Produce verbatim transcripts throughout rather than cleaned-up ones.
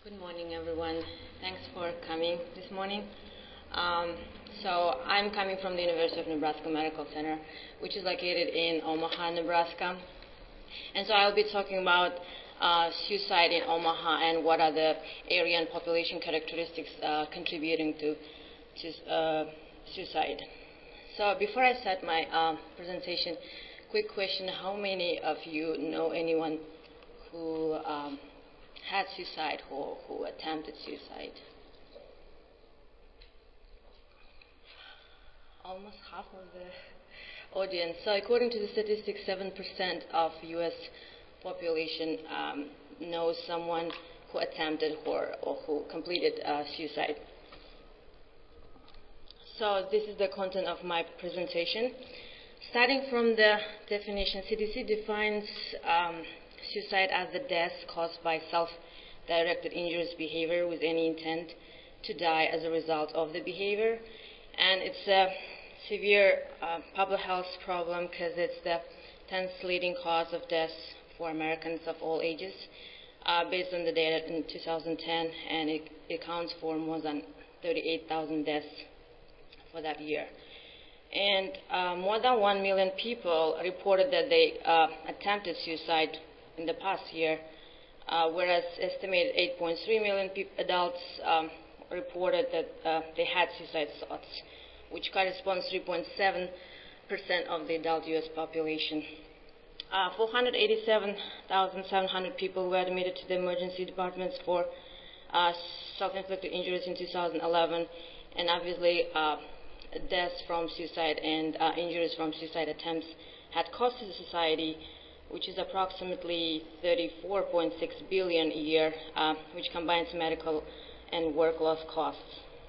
Good morning, everyone. Thanks for coming this morning. Um, so I'm coming from the University of Nebraska Medical Center, which is located in Omaha, Nebraska. And so I'll be talking about uh, suicide in Omaha and what are the area and population characteristics uh, contributing to, to uh, suicide. So before I start my uh, presentation, quick question: how many of you know anyone who um, had suicide or who attempted suicide? Almost half of the audience. So according to the statistics, seven percent of U S population um, knows someone who attempted or, or who completed uh, suicide. So this is the content of my presentation. Starting from the definition, C D C defines um, suicide as the death caused by self-directed injurious behavior with any intent to die as a result of the behavior. And it's a severe uh, public health problem because it's the tenth leading cause of death for Americans of all ages, uh, based on the data in two thousand ten, and it, it accounts for more than thirty-eight thousand deaths for that year. And uh, more than one million people reported that they uh, attempted suicide in the past year, uh, whereas estimated eight point three million adults um, reported that uh, they had suicide thoughts, which corresponds to three point seven percent of the adult U S population. Uh, four hundred eighty-seven thousand seven hundred people were admitted to the emergency departments for uh, self-inflicted injuries in two thousand eleven, and obviously uh, deaths from suicide and uh, injuries from suicide attempts had cost to the society, which is approximately thirty-four point six billion dollars a year, uh, which combines medical and work loss costs.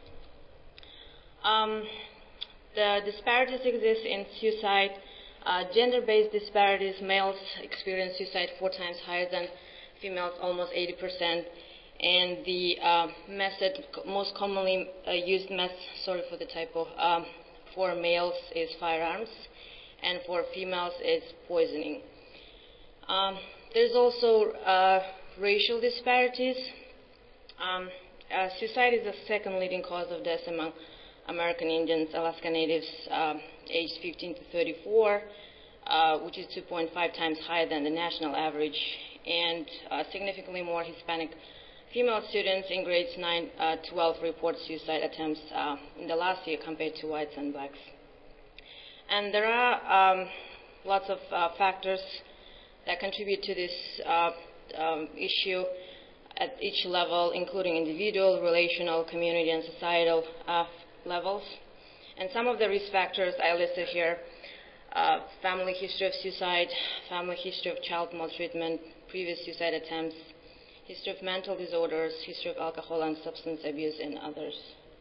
Um, the disparities exist in suicide. Uh, gender-based disparities: males experience suicide four times higher than females, almost eighty percent. And the uh, method, most commonly uh, used method, sorry for the typo, um, for males is firearms, and for females is poisoning. Um, there's also uh, racial disparities. Um, uh, suicide is the second leading cause of death among American Indians, Alaska Natives, um, aged fifteen to thirty-four, uh, which is two point five times higher than the national average, and uh, significantly more Hispanic female students in grades nine to twelve report suicide attempts uh, in the last year compared to whites and blacks. And there are um, lots of uh, factors that contribute to this uh, um, issue at each level, including individual, relational, community, and societal uh, levels. And some of the risk factors I listed here: uh, family history of suicide, family history of child maltreatment, previous suicide attempts, history of mental disorders, history of alcohol and substance abuse, and others.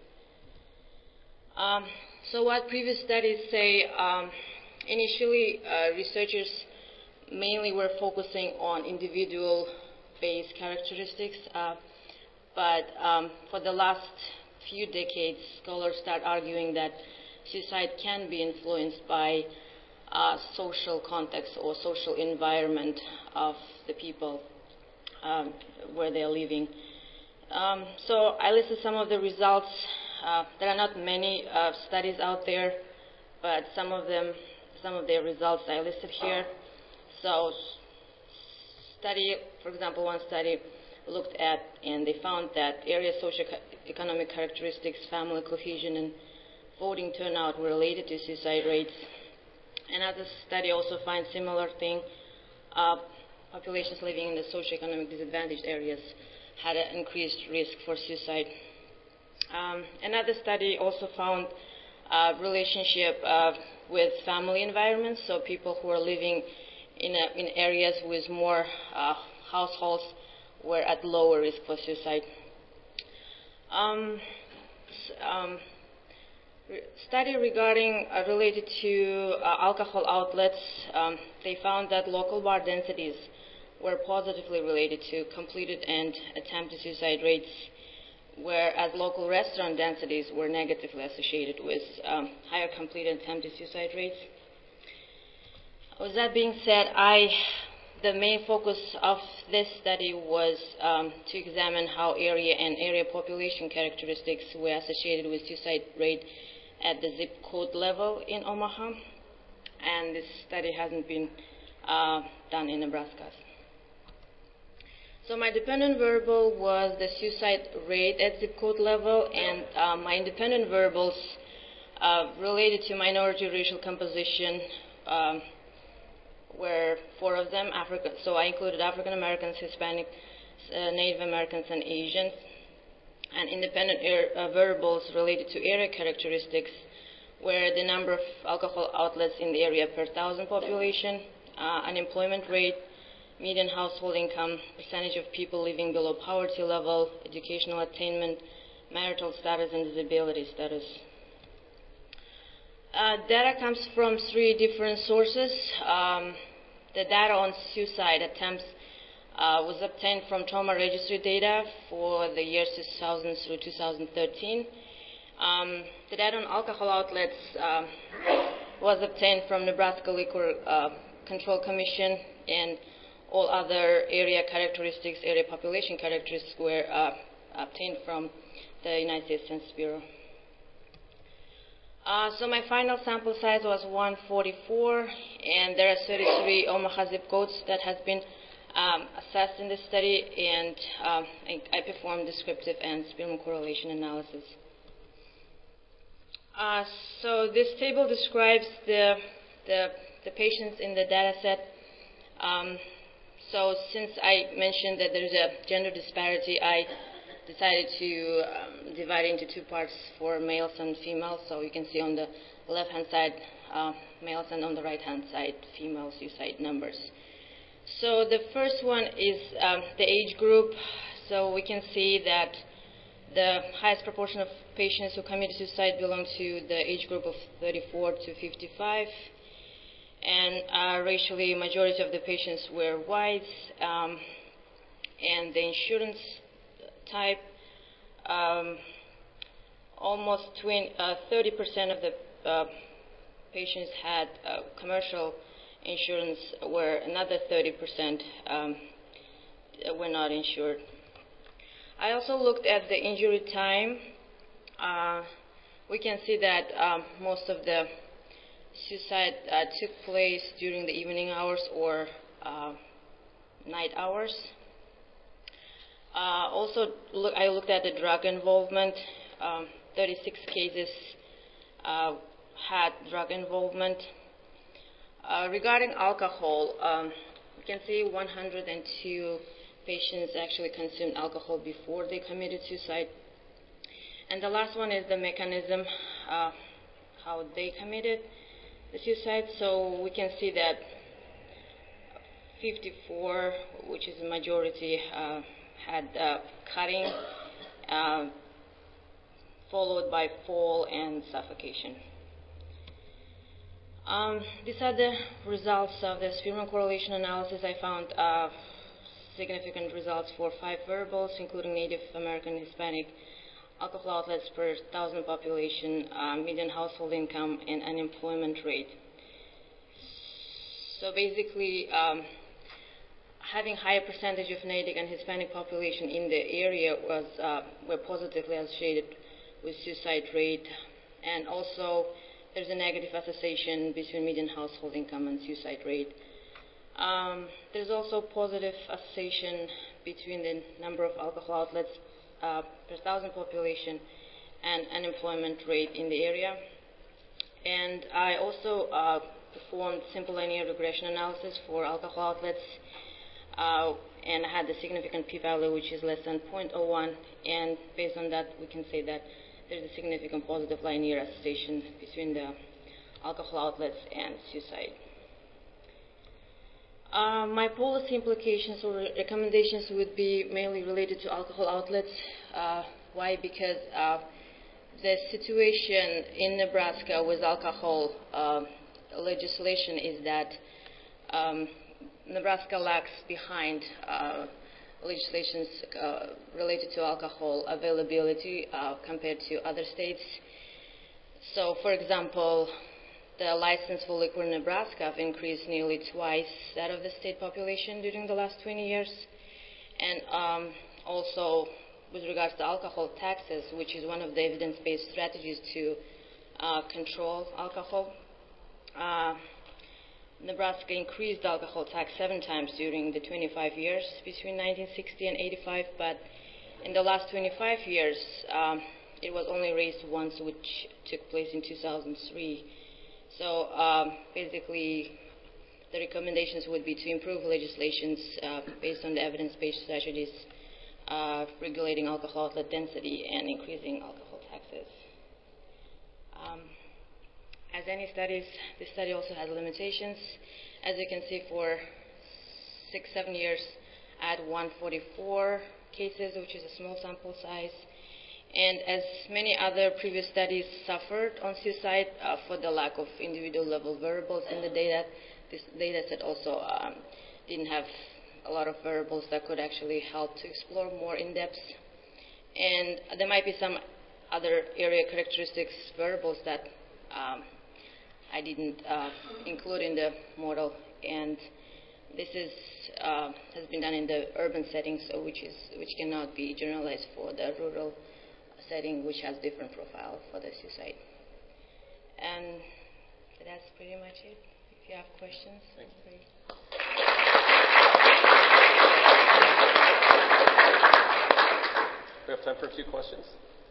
Um, so what previous studies say, um, initially uh, researchers mainly were focusing on individual-based characteristics, uh, but um, for the last few decades, scholars start arguing that suicide can be influenced by uh, social context or social environment of the people um, where they are living. Um, so I listed some of the results. Uh, there are not many uh, studies out there, but some of them, some of their results I listed here. So study, for example, one study looked at, and they found that area socioeconomic characteristics, family cohesion, and voting turnout were related to suicide rates. Another study also finds similar thing. Uh, populations living in the socioeconomic disadvantaged areas had an increased risk for suicide. Um, another study also found a relationship uh, with family environments, so people who are living in, a, in areas with more uh, households were at lower risk for suicide. Um, um, re study regarding uh, related to uh, alcohol outlets, um, they found that local bar densities were positively related to completed and attempted suicide rates, whereas local restaurant densities were negatively associated with um, higher completed and attempted suicide rates. With that being said, I the main focus of this study was um, to examine how area and area population characteristics were associated with suicide rate at the zip code level in Omaha. And this study hasn't been uh, done in Nebraska. So my dependent variable was the suicide rate at zip code level, and uh, my independent variables uh, related to minority racial composition um, were four of them. Africa, so I included African Americans, Hispanics, uh, Native Americans, and Asians. And independent air, uh, variables related to area characteristics were the number of alcohol outlets in the area per thousand population, uh, unemployment rate, median household income, percentage of people living below poverty level, educational attainment, marital status, and disability status. Uh, data comes from three different sources. Um, the data on suicide attempts uh, was obtained from trauma registry data for the years two thousand through two thousand thirteen. Um, the data on alcohol outlets uh, was obtained from Nebraska Liquor uh, Control Commission, and all other area characteristics, area population characteristics were uh, obtained from the United States Census Bureau. Uh, so my final sample size was one forty-four, and there are thirty-three Omaha zip codes that has been um, assessed in this study, and um, I, I performed descriptive and Spearman correlation analysis. Uh, so this table describes the, the, the patients in the data set. Um, so since I mentioned that there's a gender disparity, I decided to um, divide it into two parts for males and females. So you can see on the left-hand side uh, males, and on the right-hand side female suicide numbers. So the first one is um, the age group. So we can see that the highest proportion of patients who committed suicide belong to the age group of thirty-four to fifty-five. And uh, racially, majority of the patients were whites, um, and the insurance type, um, almost thirty percent of the uh, patients had uh, commercial insurance, where another thirty percent um, were not insured. I also looked at the injury time. Uh, we can see that um, most of the suicide uh, took place during the evening hours or uh, night hours. Uh, also, look, I looked at the drug involvement. Um, thirty-six cases uh, had drug involvement. Uh, regarding alcohol, um, you can see one hundred two patients actually consumed alcohol before they committed suicide. And the last one is the mechanism, uh, how they committed the suicide. So we can see that fifty-four, which is a majority, uh, had uh, cutting, uh, followed by fall and suffocation. Um, these are the results of the Spearman correlation analysis. I found uh, significant results for five variables, including Native American, Hispanic, alcohol outlets per thousand population, uh, median household income, and unemployment rate. So basically, um, having higher percentage of Native and Hispanic population in the area was uh, were positively associated with suicide rate, and also there's a negative association between median household income and suicide rate. Um, there's also positive association between the number of alcohol outlets uh, per thousand population and unemployment rate in the area. And I also uh, performed simple linear regression analysis for alcohol outlets, uh, and I had the significant p-value, which is less than zero point zero one, and based on that we can say that there's a significant positive linear association between the alcohol outlets and suicide. Uh, my policy implications or recommendations would be mainly related to alcohol outlets. Uh, why? Because uh, the situation in Nebraska with alcohol uh, legislation is that um, Nebraska lags behind uh, legislations uh, related to alcohol availability uh, compared to other states. So, for example, the license for liquor in Nebraska have increased nearly twice that of the state population during the last twenty years. And um, also, with regards to alcohol taxes, which is one of the evidence-based strategies to uh, control alcohol, uh, Nebraska increased the alcohol tax seven times during the twenty-five years between nineteen sixty and eighty-five, but in the last twenty-five years, um, it was only raised once, which took place in two thousand three. So um, basically, the recommendations would be to improve legislations uh, based on the evidence-based strategies uh, regulating alcohol outlet density and increasing alcohol taxes. Um, as any studies, this study also has limitations. As you can see, for six, seven years, I had one hundred forty-four cases, which is a small sample size. And as many other previous studies suffered on suicide uh, for the lack of individual level variables in the data, this data set also um, didn't have a lot of variables that could actually help to explore more in depth. And there might be some other area characteristics variables that um, I didn't uh, include in the model. And this is uh, has been done in the urban setting, so which is which cannot be generalized for the rural setting, which has different profile for the suicide. And that's pretty much it. If you have questions, Thank you. great. We have time for a few questions.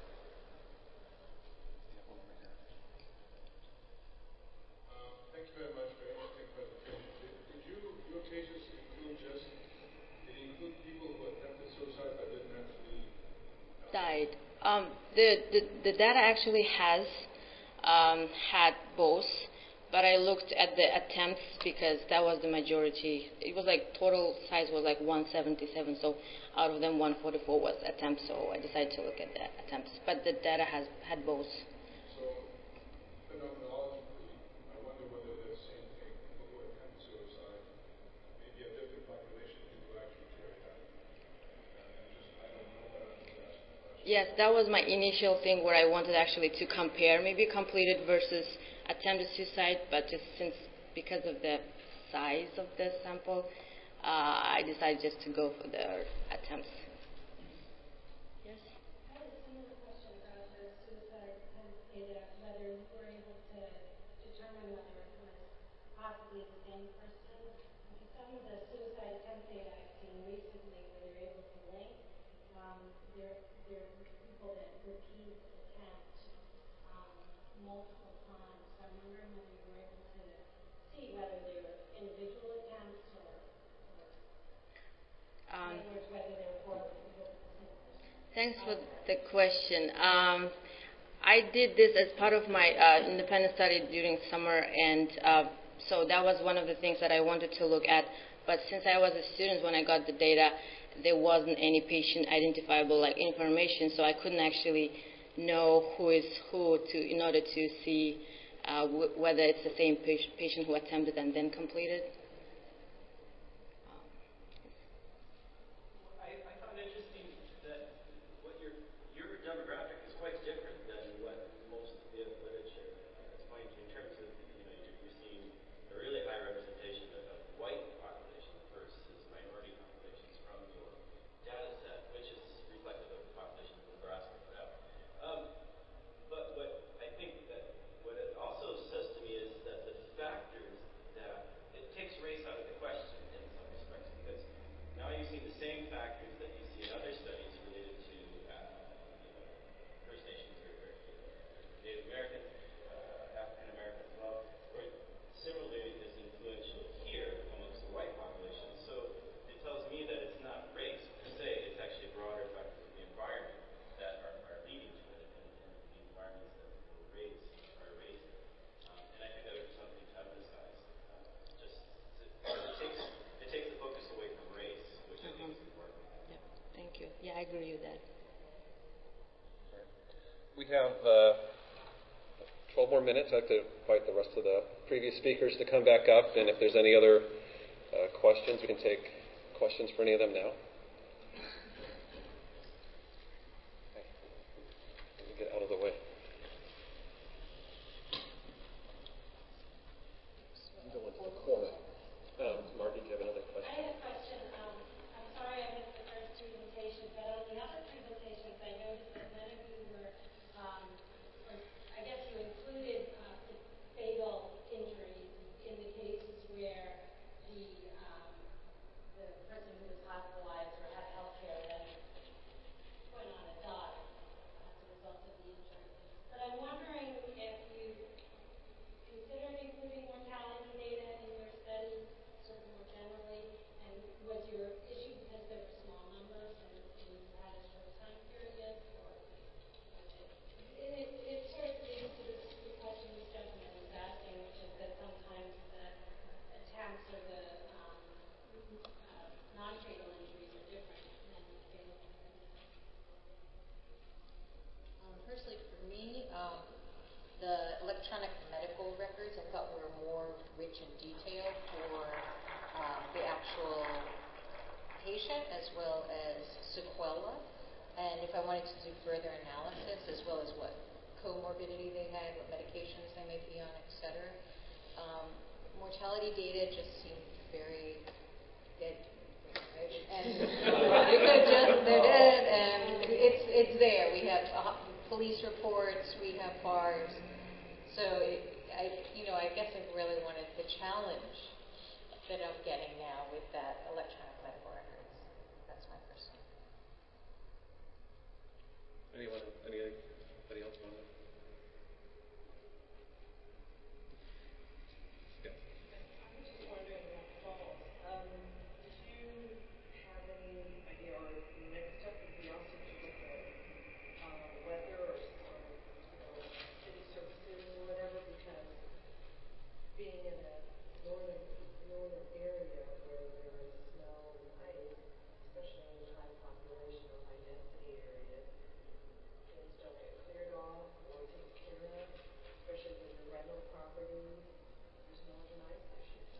Thank you very much for your interesting presentation. Did, did you, your cases include just, did it include people who attempted suicide but didn't actually uh, died? Um, the, the the data actually has um, had both, but I looked at the attempts because that was the majority. It was like total size was like one seventy-seven, so out of them one forty-four was attempts. So I decided to look at the attempts, but the data has had both. So, phenomenologically, I wonder whether the same thing, people who attempt suicide, maybe a different population, people actually carry out. And just, I don't know, but I'm just asking the question. Yes, that was my initial thing where I wanted actually to compare maybe completed versus attempted suicide, but just since because of the size of the sample, uh, I decided just to go for the attempts. Yes? I had a similar question about the suicide attempt data, whether you were able to determine whether it was possibly the same person. Because some of the suicide attempt data I've seen recently where they're able to link, um, they're, they're people that repeat attempt um, multiple times. So I'm wondering whether you were able to see whether they were individual attempts or, or Um, in other words, whether they were four people with the same person. Thanks for the question. Um, I did this as part of my uh, independent study during summer, and uh, so that was one of the things that I wanted to look at. But since I was a student when I got the data, there wasn't any patient identifiable like information, so I couldn't actually know who is who to in order to see uh, w- whether it's the same pa- patient who attempted and then completed. I, I found interesting that what your your demographic is quite different than what most of the literature uh, is pointing to in terms of, you know, you're, you're seeing a really high representation of, of white population versus minority populations from your data set, which is reflective of the population of Nebraska put out. Um, but what I think that what it also says to me is that the factors that it takes race out of the question in some respects, because now you see the same factors that you see in other studies related to uh, you know, First Nations or, or you know, Native Americans, uh, African Americans as well, where similarly is influential here amongst the white population. So it tells me that it's not race per se, it's actually broader factors of the environment that are, are leading to it, and, and the environments that were raised are raised in. Um, and I think that would be something to emphasize. Uh, just to, it takes it takes the focus away from race, which I think is important. Yeah, thank you. Yeah, I agree with that. We have uh, twelve more minutes. I have to invite the rest of the previous speakers to come back up, and if there's any other uh, questions, we can take questions for any of them now. Okay. Let me get out of the way. electronic medical records, I thought were more rich in detail for um, the actual patient as well as sequela. And if I wanted to do further analysis, as well as what comorbidity they had, what medications they may be on, et cetera. Um, mortality data just seemed very dead. Right? And you could just, they're dead, and it's it's there. We have uh, police reports, we have bars. So, it, I, you know, I guess I really wanted the challenge that I'm getting now with that electronic medical records. That's my first one. Anyone? Anybody else want to? Yeah. I was just wondering about falls. Um, did you have any idea, or the next step would be also to look at uh, weather or, or you know, city services or whatever, because being in a northern northern area where there is snow and ice, especially in high population or high density areas, things don't get cleared off or taken care of, especially when you're rental properties. There's snow and ice issues.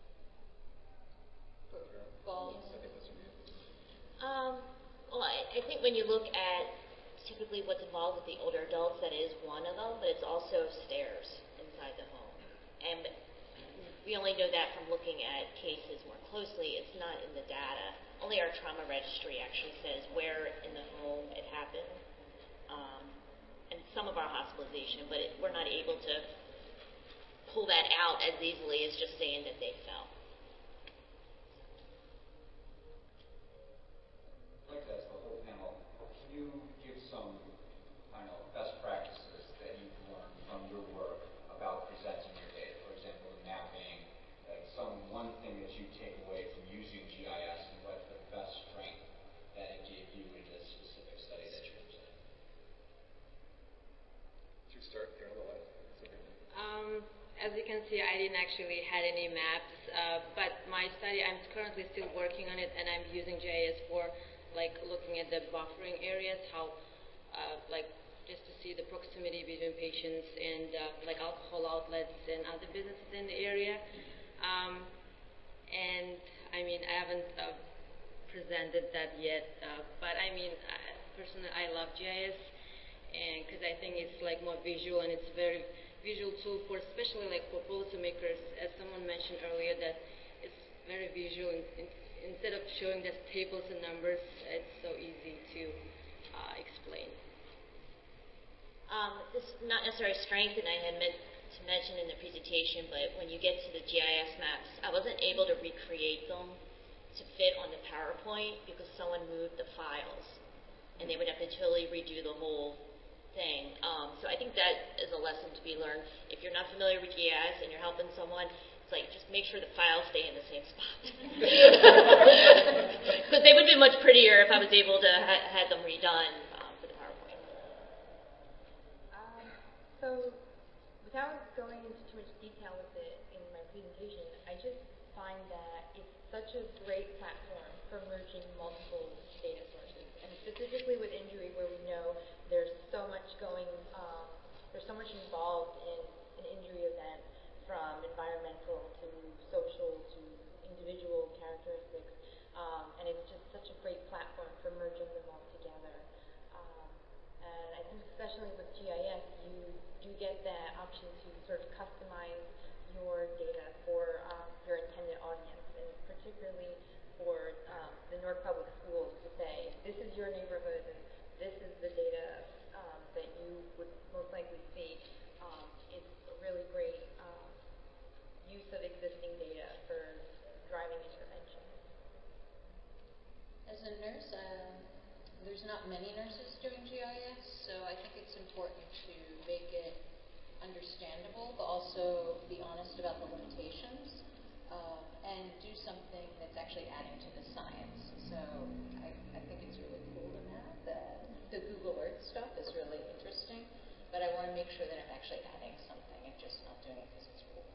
Falls. I think this would be it. Um, well, I, I think when you look at typically what's involved with the older adults, that is one of them, but it's also stairs inside the home. And we only know that from looking at cases more closely. It's not in the data. Only our trauma registry actually says where in the home it happened, um, and some of our hospitalization, but it, we're not able to pull that out as easily as just saying that they fell. I'd like to ask the whole panel, can you give some, I don't know, best practices that you've learned from your work about presenting your data? For example, the mapping, like some one thing that you take away from using G I S and what the best strength that it gave you in this specific study that you're presenting. Should we start here on the left? Um, as you can see, I didn't actually had any maps, uh, but my study, I'm currently still working on it, and I'm using G I S for like looking at the buffering areas, how uh, like just to see the proximity between patients and uh, like alcohol outlets and other businesses in the area. Um, and I mean, I haven't uh, presented that yet, uh, but I mean, I, personally, I love G I S, and because I think it's like more visual, and it's very visual tool for, especially like for policymakers, as someone mentioned earlier, that it's very visual. And, and instead of showing just tables and numbers, it's so easy to uh, explain. Um, this is not necessarily strength, and I had meant to mention in the presentation, but when you get to the G I S maps, I wasn't able to recreate them to fit on the PowerPoint because someone moved the files, and they would have to totally redo the whole thing. Um, so I think that is a lesson to be learned. If you're not familiar with G I S and you're helping someone, it's like just make sure the files stay in the same spot. Because they would have been much prettier if I was able to ha- had them redone um, for the PowerPoint. Um, so without going into too much detail with it in my presentation, I just find that it's such a great platform for merging multiple data sources, and specifically with injury, where we know there's so much going, um, there's so much involved in an injury event, from environmental to social to individual characteristics, um, and it's just such a great platform for merging them all together. Um, and I think especially with G I S, you do get that option to sort of customize your data for um, your intended audience, and particularly for um, the Newark Public Schools to say, this is your neighborhood, and this is the data um, that you would most likely see. Um, it's a really great um, use of existing data for driving intervention. As a nurse, um, there's not many nurses doing G I S, so I think it's important to make it understandable, but also be honest about the limitations, um, and do something that's actually adding to the science. So I, I think it's really cool in that. The, the Google Earth stuff is really interesting, but I want to make sure that I'm actually adding something and just not doing it because it's cool.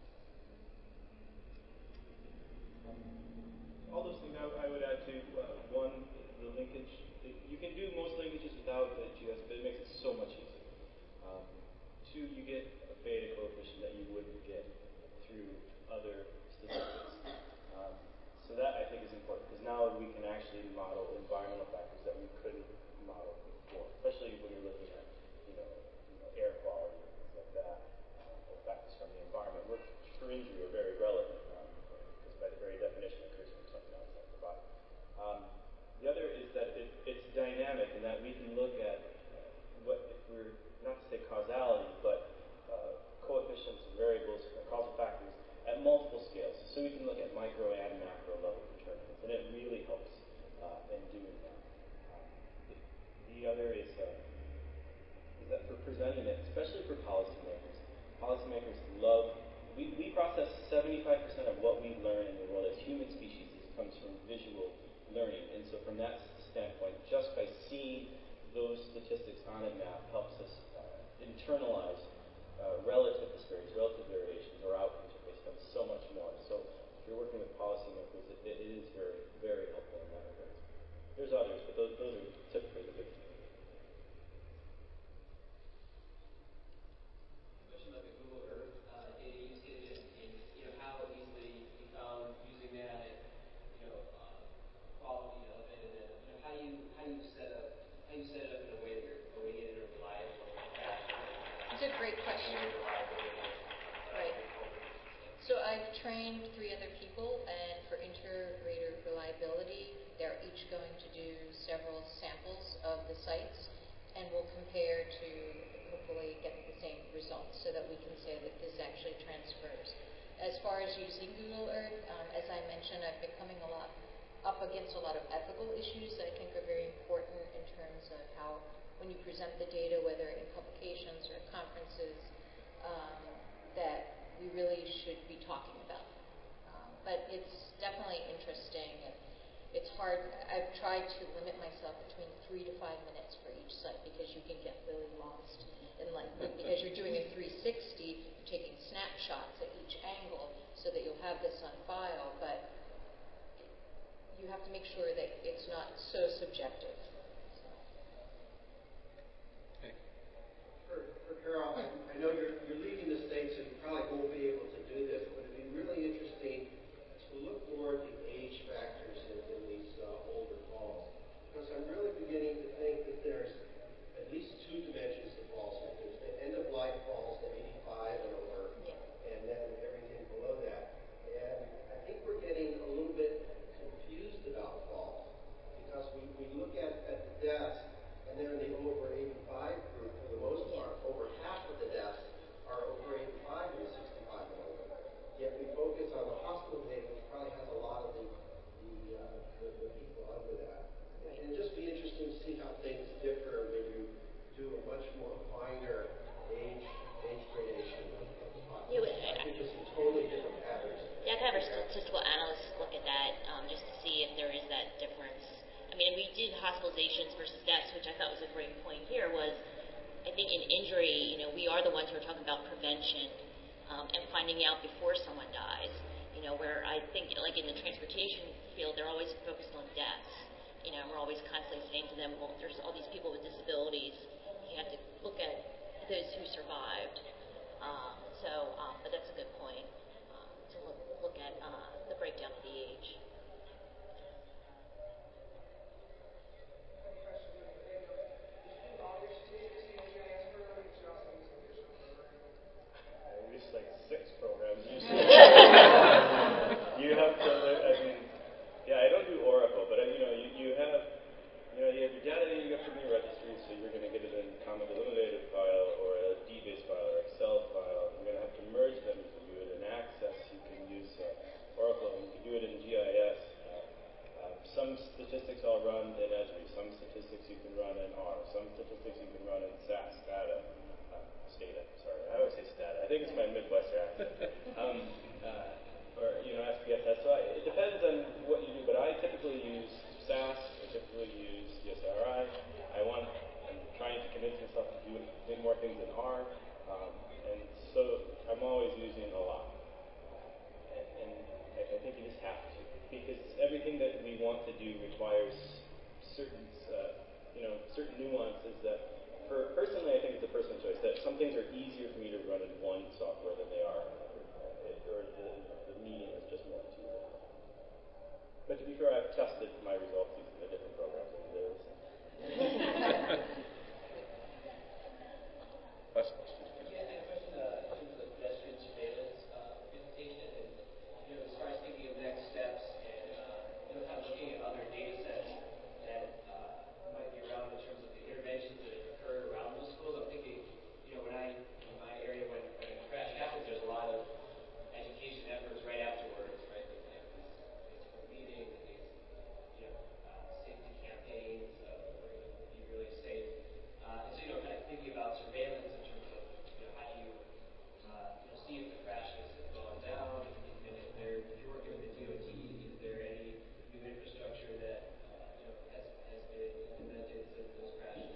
All those things I, I would add to, uh, one, the linkage. You can do most linkages without the G I S, but it makes it so much easier. Um, two, you get a beta coefficient that you wouldn't get through other statistics. Um, so that I think is important because now we can actually model environmental factors that we couldn't model before, especially when you're looking at you know, you know air quality and things like that, um, or factors from the environment, which for injury are very relevant um, because by the very definition it occurs from something outside the body. Um, the other is that it, it's dynamic in that we can look at uh, what if we're not to say causality, but uh, coefficients, variables, causal factors at multiple scales. So we can look at micro and macro level determinants, and it really helps uh, in doing that. Um, the, the other is, uh, is that for presenting it, especially for policymakers, policymakers love, we, we process seventy-five percent of what we learn in the world as human species is, comes from visual learning. And so from that standpoint, just by seeing those statistics on a map helps us uh, internalize uh, relative disparities, relative variations, or outcomes are based on so much more. So if you're working with policymakers, it, it is very, very helpful in that regard. There's others, but those, those are typically the big two. Question about the Google Earth uh, data use case and, and you know how easily you found using that, you know, uh, quality of it, and then you know how you how you set up how you set it up in a way that you're going in a reliable fashion. It's a great question. Right. So I've trained three other people, and for integrator reliability, they're each going to do several samples of the sites, and we'll compare to hopefully get the same results so that we can say that this actually transfers. As far as using Google Earth, um, as I mentioned, I've been coming a lot up against a lot of ethical issues that I think are very important in terms of how, when you present the data, whether in publications or conferences, um, that we really should be talking about. Um, but it's definitely interesting. And it's hard. I've tried to limit myself between three to five minutes for each site because you can get really lost in like because you're doing a three sixty, you're taking snapshots at each angle so that you'll have this on file, but you have to make sure that it's not so subjective. So. Okay. For, for Carol, I, I know you're, you're leaving the States, so you probably won't be able to do this, but it'd be really interesting to look more at the age factors in, in these uh, older falls. Because I'm really beginning to think that there's at least two dimensions to falls. There's the end-of-life falls, the eighty-five and over, yeah. and then everything below that. And I think we're getting a little bit confused about falls because we, we look at, at the deaths, and they're in the over eighty-five group for the most part. Over half of the deaths are over eighty-five and sixty-five and over. Yet we focus on the hospital data, which probably has a lot of the the, uh, the, the people under that. Right. And it'd just be interesting to see how things differ when you do a much more finer age age gradation of, of the population. Yeah, I think there's some totally different patterns. Yeah, I've had our statistical analysts look at that um, just to see if there is that difference. I mean, we did hospitalizations versus deaths, which I thought was a great point here. Was I think in injury, you know, we are the ones who are talking about prevention um, and finding out before someone dies. You know, where I think, like in the transportation field, they're always focused on deaths. You know, and we're always constantly saying to them, well, there's all these people with disabilities. You have to look at those who survived. Um, so, um, but that's a good point um, to look, look at uh, the breakdown of the age. It's like six programs usually. You have to, I mean, yeah, I don't do Oracle, but I, you know, you, you have, you know, you have your data that you get from your registry, so you're going to get it in a common delimited file or a D BASE file or Excel file. You're going to have to merge them. You can do it in Access. You can use uh, Oracle. You can do it in G I S. some things are easier for me to run in one software than they are, uh, or the, the median is just more intuitive. But to be fair, I've tested my results using a different program than theirs. Last question. Yeah, I had a question uh, in terms of the pedestrian surveillance uh, presentation, and you know, as far as thinking of next steps, and uh, you know, kind of looking at other data sets that uh, might be around in terms of the interventions that have occurred around those schools. I'm thinking, you know, when I in my area when, when a crash happens, there's a lot of education efforts right afterwards, right? They have these Facebook meetings, these you know uh, safety campaigns, uh, where you know, be really safe. Uh, and so, you know, kind of thinking about surveillance in terms of, you know, how do you, uh, you know, see if the crashes have gone down, and if, they're, if you're working with the D O T, is there any new infrastructure that, uh, you know, has, has been implemented since those crashes?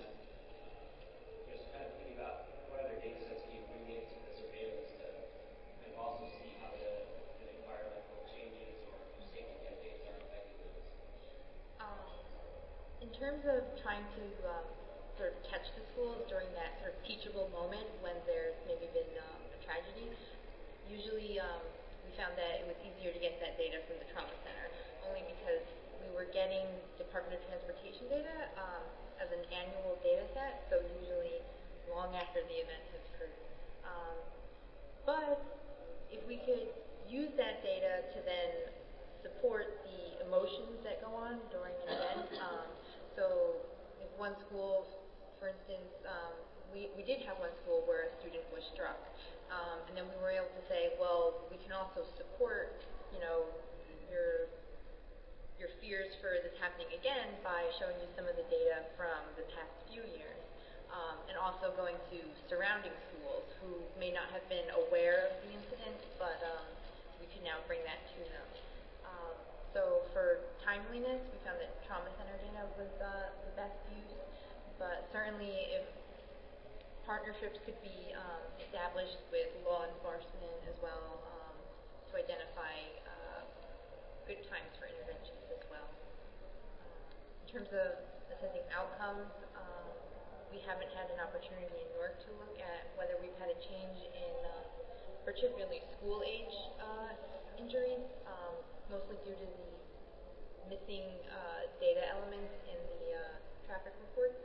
Uh, you know, so kind of thinking about what other data sets can you bring into the surveillance to kind of also see how the, the environmental changes or safety campaigns are affecting those. Um, in terms of trying to um, sort of catch the schools during that sort of teachable moment when there's maybe been um, a tragedy, usually um, we found that it was easier to get that data from the trauma center, only because we were getting Department of Transportation data um, as an annual data set, so usually long after the event has occurred. Um, but if we could use that data to then support the emotions that go on during an event, um, so if one school, for instance, um, we, we did have one school where a student was struck, um, and then we were able to say, well, we can also support, you know, your your fears for this happening again by showing you some of the data from the past few years, um, and also going to surrounding schools who may not have been aware of the incident, but um, we can now bring that to them. Um, so for timeliness, we found that trauma center data was uh, the best use. But certainly if partnerships could be um, established with law enforcement as well um, to identify uh, good times for interventions as well. Uh, in terms of assessing outcomes, um, we haven't had an opportunity in Newark to look at whether we've had a change in uh, particularly school age uh, injuries, um, mostly due to the missing uh, data elements in the uh, traffic reports.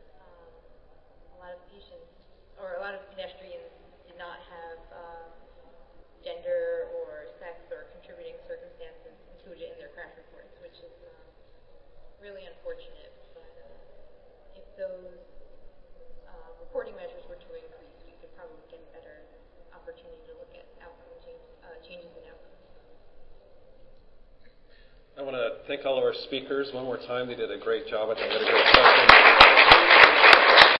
A lot of patients, or a lot of pedestrians, did not have uh, gender or sex or contributing circumstances included in their crash reports, which is uh, really unfortunate. But uh, if those uh, reporting measures were to increase, we could probably get a better opportunity to look at outcome change, uh, changes in outcomes. I want to thank all of our speakers one more time. They did a great job. I think they had a great session.